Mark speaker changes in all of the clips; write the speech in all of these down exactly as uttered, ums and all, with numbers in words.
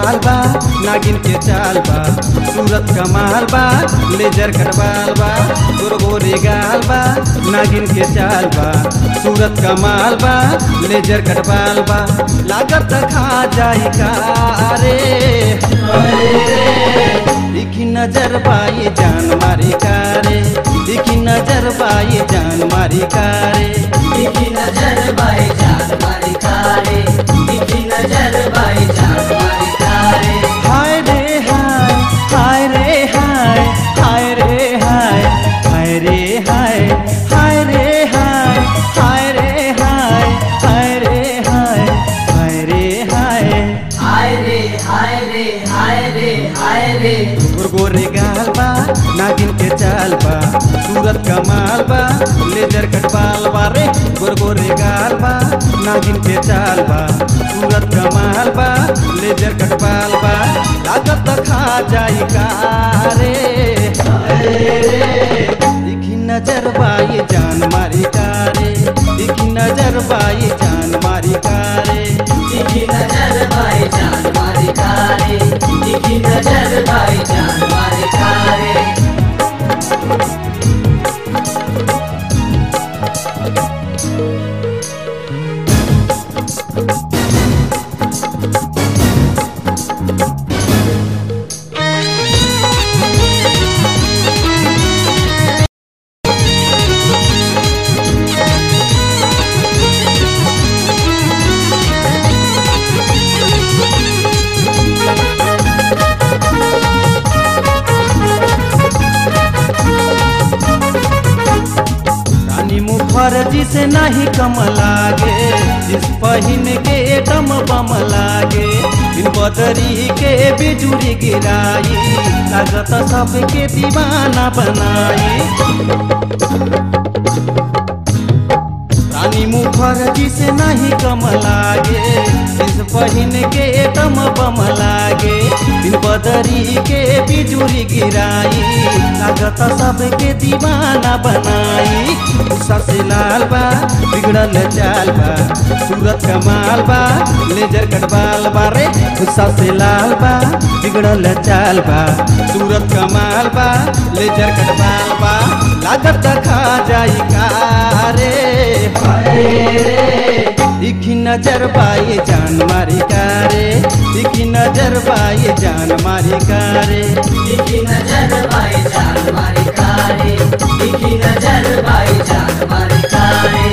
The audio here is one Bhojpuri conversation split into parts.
Speaker 1: बाल बा नागिन के चाल बा सूरत कमाल बा लेजर कटवाल बा गोरगोरे गाल बा नागिन के चाल बा सूरत कमाल बा लेजर कटवाल बा लागत खा जाई का रे दिखी नजर बाई जान मारी कारे दिखी नजर बाई जान मारी कारे
Speaker 2: दिखी नजर बाई जान मारी कारे दिखी नजर बाई जान मारी कारे
Speaker 1: हाय रे हाय हाय रे हाय हाय रे हाय हाय रे हाय हाय रे हाय हाय रे हाय हाय रे हाय हाय रे हाय
Speaker 2: हाय रे हाय रे हाय रे हाय रे
Speaker 1: गोरे गाल बा नागिन के चाल बा सूरत कमाल बा लेजर कटवाल बा रे गोरगोरे गाल बा नागिन के चाल बा सूरत कमाल बा लेजर कटवाल बा लागत खा जाई का रे दिखी नजर बाई जान मारी कारे दिखी नजर बाई जान मारी कारे
Speaker 2: दिखी नजर बाई जान मारी कारे दिखी नजर बाई जान मारी कारे
Speaker 1: मुखर्जी से नहीं कम लागे जिस पहिन के दम बम लागे बिन बदरी के बिजुरी गिराई लागत सबके दीवाना बनाई रानी मुखर्जी से नहीं कम लागे जिस पहिन के दम बम लागे बिन बदरी के बिजुरी गिराई लागत सबके दीवाना बनाई सबसे लाल बा बिगड़ल चाल बा सूरत कमाल बा लेजर कटवाल बा रे सबसे लाल बा बिगड़ल चाल बा सूरत कमाल बा लेजर कटवाल बा लागत खा जाई का रे दिखी नजर बाई जान मारी कारे दिखी नजर बाई जान मारी कारे
Speaker 2: दिखी नजर बाई जान मारी कारे दिखी नजर बाई जान मारी कारे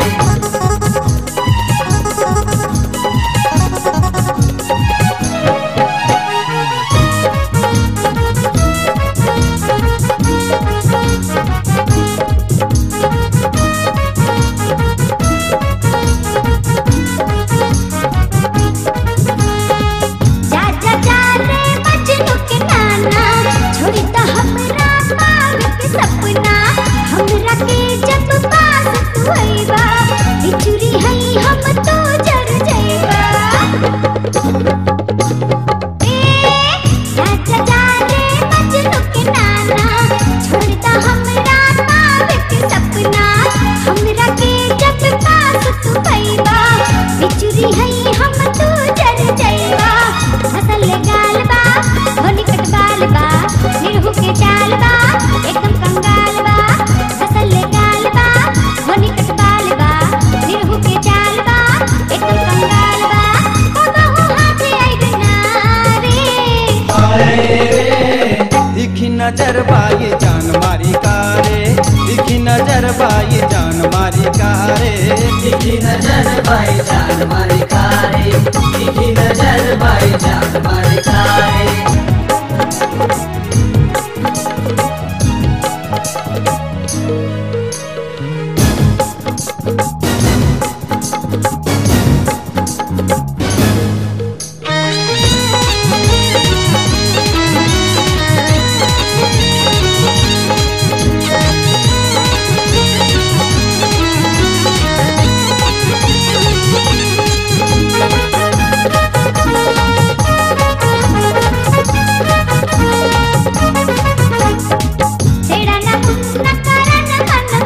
Speaker 1: नजर बाई जान मारी कारे दिखी नजर बाई जान मारी कारे
Speaker 2: दिखी नजर बाई जान मारी कारे दिखी नजर बाई जान मारी कारे
Speaker 3: तेरा ना ना करण मन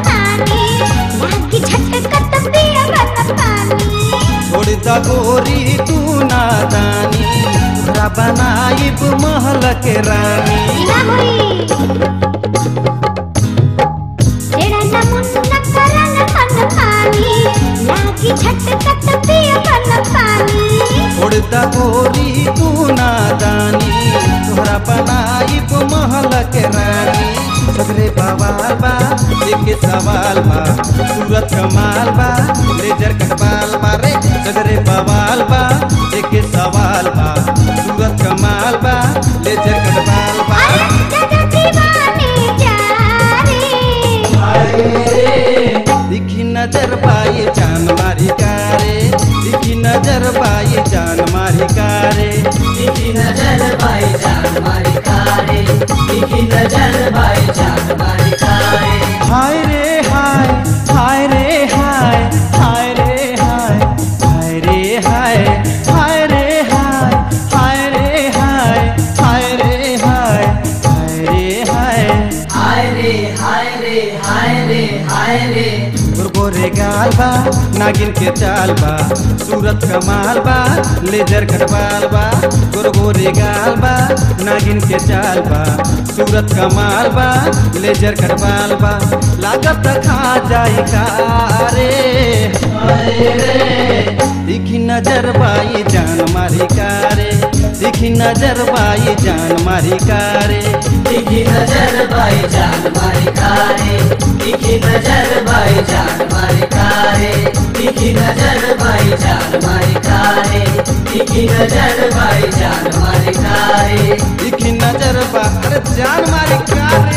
Speaker 1: गजरे बवाल बा एक सवाल बा सूरत कमाल बा लेजर कटवाल बा रे गजरे बवाल बा एक सवाल बा सूरत कमाल बा लेजर कटवाल बा दिखी नजर पाई जान मारी कारे दिखी नजर पाई जान मारी कारे
Speaker 2: दिखी नजर भाई जान मारी कारे दिखी नजर भाई जान मारी कारे
Speaker 1: हाय रे हाय हाय रे हाय हाय रे हाय हाय रे हाय हाय रे हाय हाय रे हाय हाय रे हाय हाय रे हाय
Speaker 2: हाय रे हाय रे हाय रे हाय रे
Speaker 1: गोरे गाल बा नागिन के चाल बा सूरत कमाल बा लेजर कटवाल बा गोरे गाल बा नागिन के चाल बा सूरत कमाल बा लेजर कटवाल बा लागत खा जाई कारे दिखी नजर बाई जान मारी कारे दिखी नजर बाई जान मारी कारे
Speaker 2: दिखी नजर भाई जान मारी कारे दिखी नजर भाई जान मारी कारे दिखी नजर भाई जान मारी कारे दिखी नजर भाई जान मारी कारे
Speaker 1: दिखी नजर बा अरे जान मारी कारे।